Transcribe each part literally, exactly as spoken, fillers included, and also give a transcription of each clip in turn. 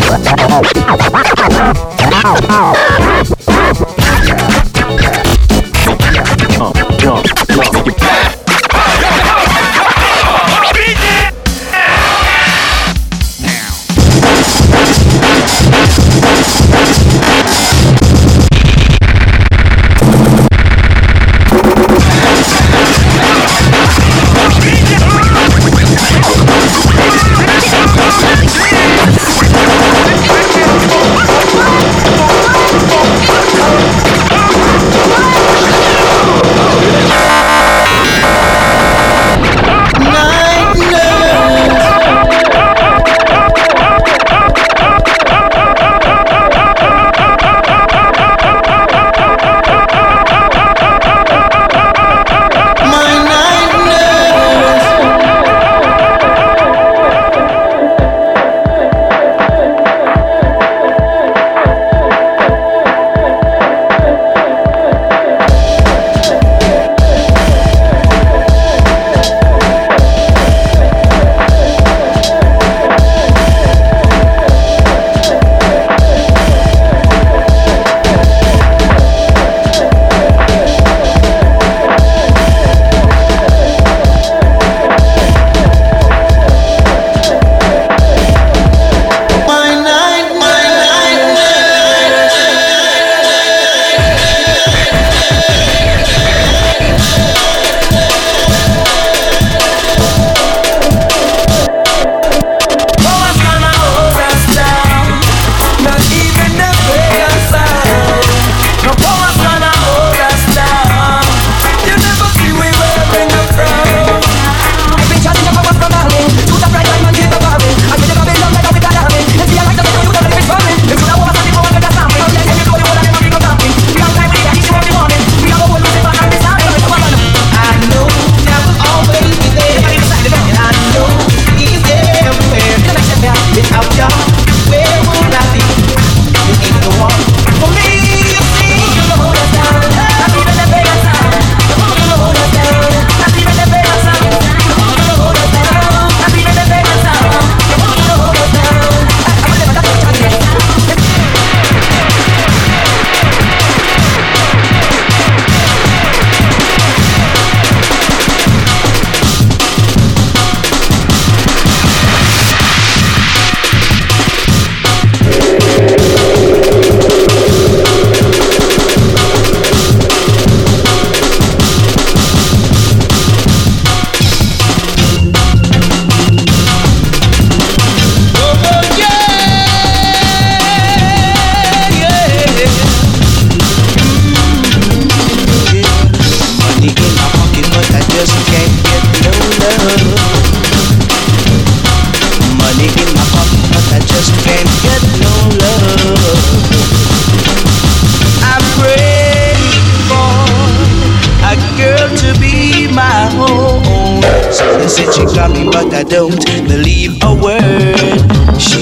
Said she got me, but I don't believe a word she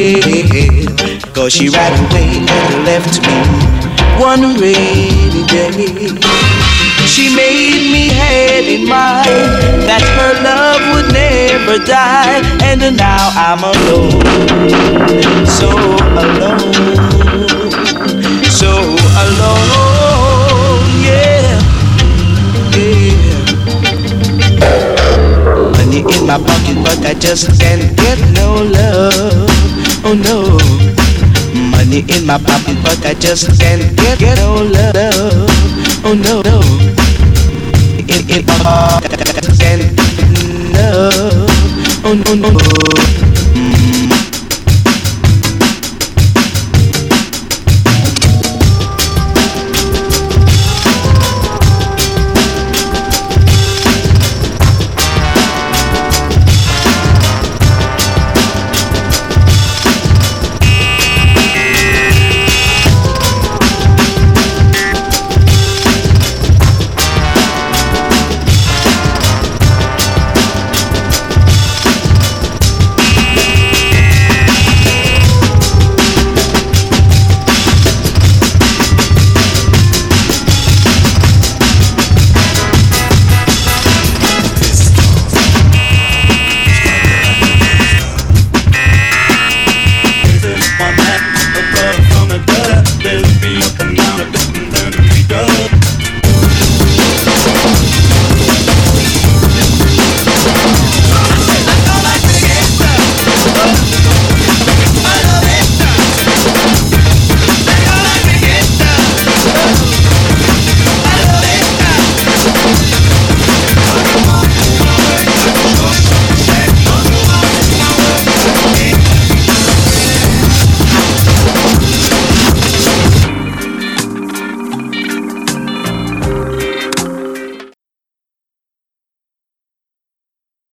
said. Cause she ran away and left me one rainy day. She made me had in mind that her love would never die. And now I'm alone, so alone, so alone, yeah, yeah. Money in my pocket, but I just can't get no love. Oh no. Money in my pocket, but I just can't get, get no love. Oh no. In, in my pocket, I can't get love. Oh no, no.